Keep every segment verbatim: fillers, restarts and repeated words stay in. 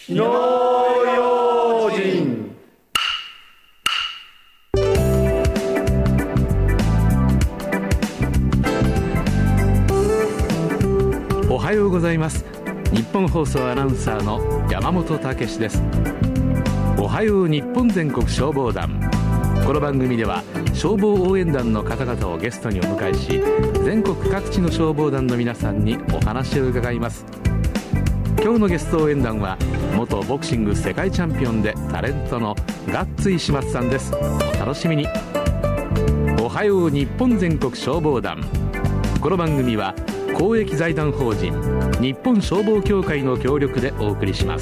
火の用心。 おはようございます。日本放送アナウンサーの山本武史です。おはよう日本全国消防団。この番組では消防応援団の方々をゲストにお迎えし、全国各地の消防団の皆さんにお話を伺います。今日のゲスト応援団は元ボクシング世界チャンピオンでタレントのガッツ石松さんです。お楽しみに。おはよう日本全国消防団。この番組は公益財団法人日本消防協会の協力でお送りします。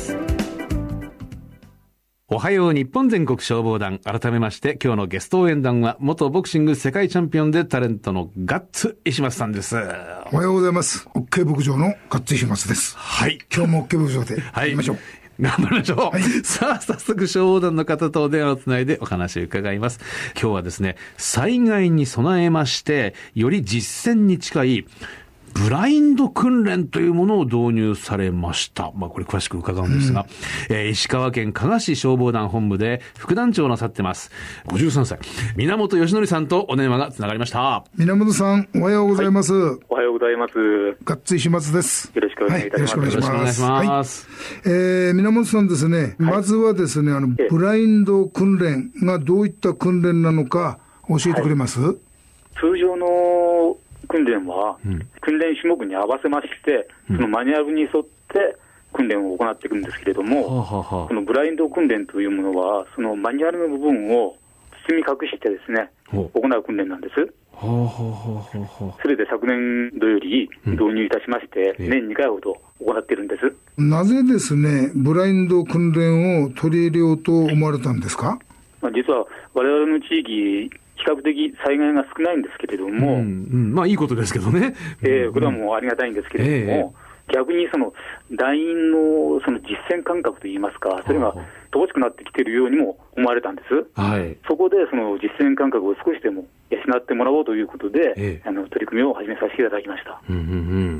おはよう日本全国消防団。改めまして今日のゲスト応援団は元ボクシング世界チャンピオンでタレントのガッツ石松さんです。 おはようございます。 OK 牧場のガッツ石松です。 はい、 今日も OK 牧場ではい、 行きましょう。 頑張りましょう、はい、さあ早速消防団の方とお電話をつないでお話を伺います。今日はですね、災害に備えましてより実践に近いブラインド訓練というものを導入されました。まあこれ詳しく伺うんですが、うんえー、石川県加賀市消防団本部で副団長をなさってます。ごじゅうさんさい、源義則さんとお電話がつながりました。 源さん、おはようございます。はい、 おはようございます。 ガッツ石松です。 よろしくお願いいたします。 はい、よろしくお願いします。はい、えー、源さんですね、はい、まずはですね、あの、ブラインド訓練がどういった訓練なのか教えてくれます？はい、 通常の訓練は、うん、訓練種目に合わせまして、そのマニュアルに沿って訓練を行っていくんですけれども、うん、このブラインド訓練というものは、そのマニュアルの部分を包み隠してですね、行う訓練なんです。それで昨年度より導入いたしまして、うん、年にかいほど行っているんです。 なぜですね、ブラインド訓練を取り入れようと思われたんですか？ まあ、実は我々の地域、比較的災害が少ないんですけれども、うんうん、まあいいことですけどね、 えー、これはもうありがたいんですけれども、えー、逆にその団員のその実践感覚といいますか、それが乏しくなってきているようにも思われたんです。はい、そこでその実践感覚を少しでも養ってもらおうということで、えー、あの取り組みを始めさせていただきました。 うんうんうん、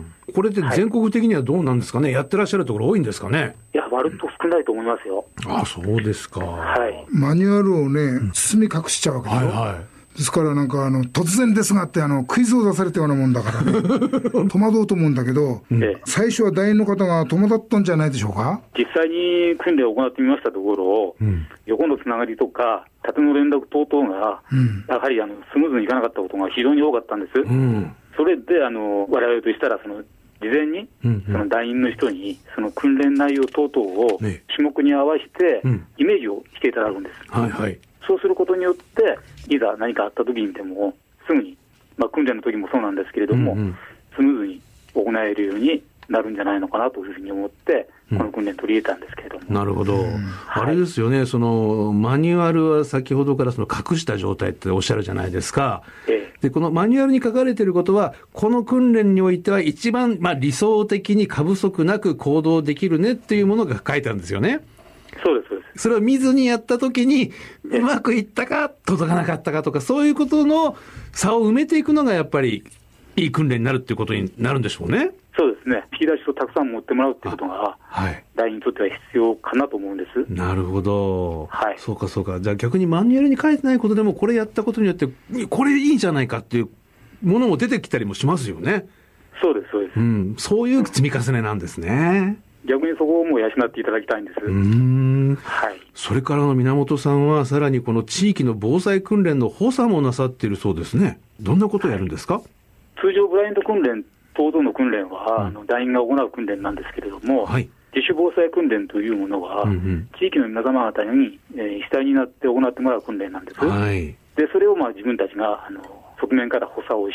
これって全国的にはどうなんですかね、はい、やってらっしゃるところ多いんですかね？ いや、割と少ないと思いますよ。 あ、そうですか。 はい、 マニュアルをね、包み隠しちゃうわけでしょ、はいはい、ですからなんかあの突然ですがってあのクイズを出されたようなもんだからね戸惑うと思うんだけど、うん、最初は団員の方が戸惑ったんじゃないでしょうか？ 実際に訓練を行ってみましたところ、うん、横のつながりとか縦の連絡等々が、うん、やはりあのスムーズにいかなかったことが非常に多かったんです。うん、それであの我々としたらその事前にその団員の人にその訓練内容等々を種目に合わせてイメージをしていただくんです。 はいはい、 そうすることによっていざ何かあった時にでもすぐに、まあ、訓練の時もそうなんですけれども、うんうん、スムーズに行えるようになるんじゃないのかなというふうに思ってこの訓練取り入れたんですけれども、 うん、なるほど、うん、あれですよね、そのマニュアルは先ほどからその隠した状態っておっしゃるじゃないですか、ええ、でこのマニュアルに書かれていることはこの訓練においては一番、まあ、理想的に過不足なく行動できるねっていうものが書いてあるんですよね。 そうですそうです。 それを見ずにやったときにうまくいったか届かなかったかとか、そういうことの差を埋めていくのがやっぱりいい訓練になるっていうことになるんでしょうね。 そうですね。引き出しをたくさん持ってもらうっていうことが、はい、団員にとっては必要かなと思うんです。 なるほど、はい、そうかそうか。じゃあ逆にマニュアルに書いてないことでもこれやったことによってこれいいんじゃないかっていうものも出てきたりもしますよね。 そうですそうです、 うん、そういう積み重ねなんですね。 逆にそこをもう養っていただきたいんです。うーん、 はい、 それからの源さんはさらにこの地域の防災訓練の補佐もなさっているそうですね。どんなことをやるんですか？はい、 通常ブラインド訓練等々の訓練は、うん、あの団員が行う訓練なんですけれども、はい、自主防災訓練というものは、うんうん、地域の皆様方に、えー、主体になって行ってもらう訓練なんです。はい、でそれをまあ自分たちがあの側面から補佐をして、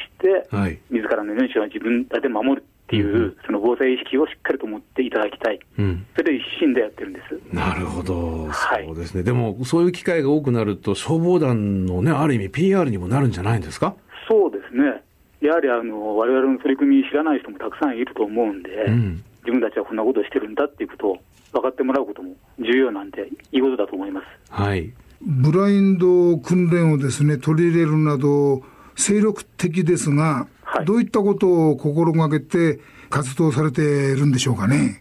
はい、自らの命は自分たちで守るっていう、うん、その防災意識をしっかりと持っていただきたい、うん、それで一心でやってるんです。 なるほど、そうですね。でもそういう機会が多くなると消防団のね、ある意味 ピーアール にもなるんじゃないんですか？ そうですね。やはりあの我々の取り組み知らない人もたくさんいると思うんで、うん、自分たちはこんなことをしてるんだっていうことを分かってもらうことも重要なんでいいことだと思います。 はい、 ブラインド訓練をですね取り入れるなど精力的ですが、はい、どういったことを心がけて活動されているんでしょうかね。 とにか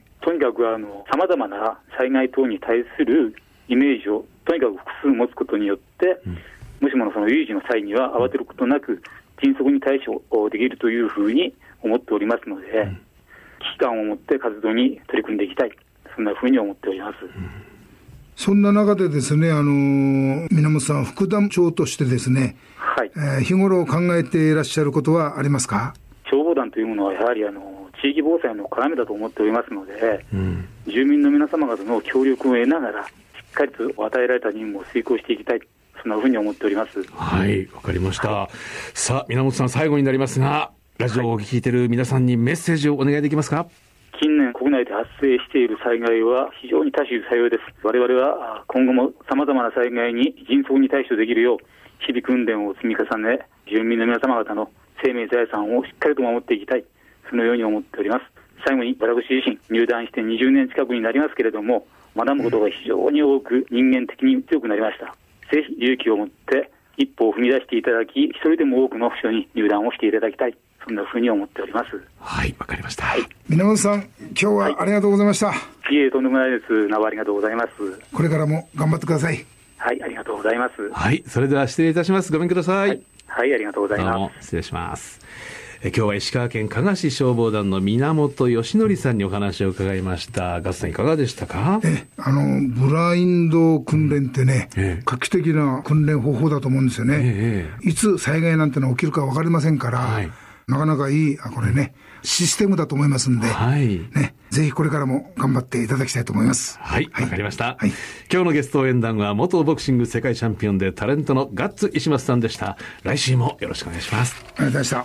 かくさまざまな災害等に対するイメージをとにかく複数持つことによって、うん、もしものその有事の際には慌てることなく迅速に対処できるというふうに思っておりますので、うん、危機感を持って活動に取り組んでいきたい、そんなふうに思っております。うん、 そんな中でですね、あの源さん副団長としてですね、 はい、 えー、日頃考えていらっしゃることはありますか？ 消防団というものはやはりあの地域防災の要だと思っておりますので、うん、住民の皆様方の協力を得ながらしっかりと与えられた任務を遂行していきたい、そんなふうに思っております。 はい、わかりました。はい、さあ源さん、最後になりますが、ラジオを聞いている皆さんにメッセージをお願いできますか？ 近年国内で発生している災害は非常に多種多様です。我々は今後も様々な災害に迅速に対処できるよう日々訓練を積み重ね、住民の皆様方の生命財産をしっかりと守っていきたい、そのように思っております。最後に私自身入団してにじゅうねん近くになりますけれども、学ぶことが非常に多く人間的に強くなりました。ぜひ勇気を持って一歩を踏み出していただき、一人でも多くの人に入団をしていただきたい、そんなふうに思っております。 はい、わかりました。はい、 源さん、今日はありがとうございました。はい、 いえ、とんでもないです。なおありがとうございます。 これからも頑張ってください。 はい、ありがとうございます。 はい、それでは失礼いたします。ごめんください。はい、 はい、ありがとうございます。どうも失礼します。え今日は石川県加賀市消防団の源義則さんにお話を伺いました。ガスさん、いかがでしたか？ えあのブラインド訓練ってね、ええ、画期的な訓練方法だと思うんですよね。ええ、いつ災害なんてのが起きるか分かりませんから、はい、なかなかいいあこれねシステムだと思いますんで、はいね、ぜひこれからも頑張っていただきたいと思います。 はい、わ、はい、かりました、はい。今日のゲスト応援団は元ボクシング世界チャンピオンでタレントのガッツ石松さんでした。来週もよろしくお願いします。 ありがとうございました。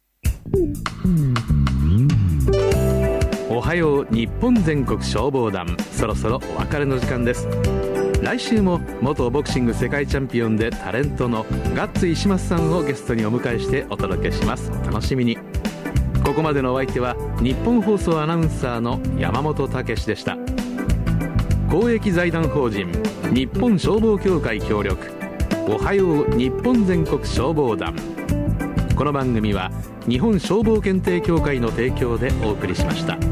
おはよう日本全国消防団、そろそろお別れの時間です。来週も元ボクシング世界チャンピオンでタレントのガッツ石松さんをゲストにお迎えしてお届けします。お楽しみに。ここまでのお相手は日本放送アナウンサーの山本武史でした。公益財団法人日本消防協会協力、おはよう日本全国消防団。この番組は日本消防検定協会の提供でお送りしました。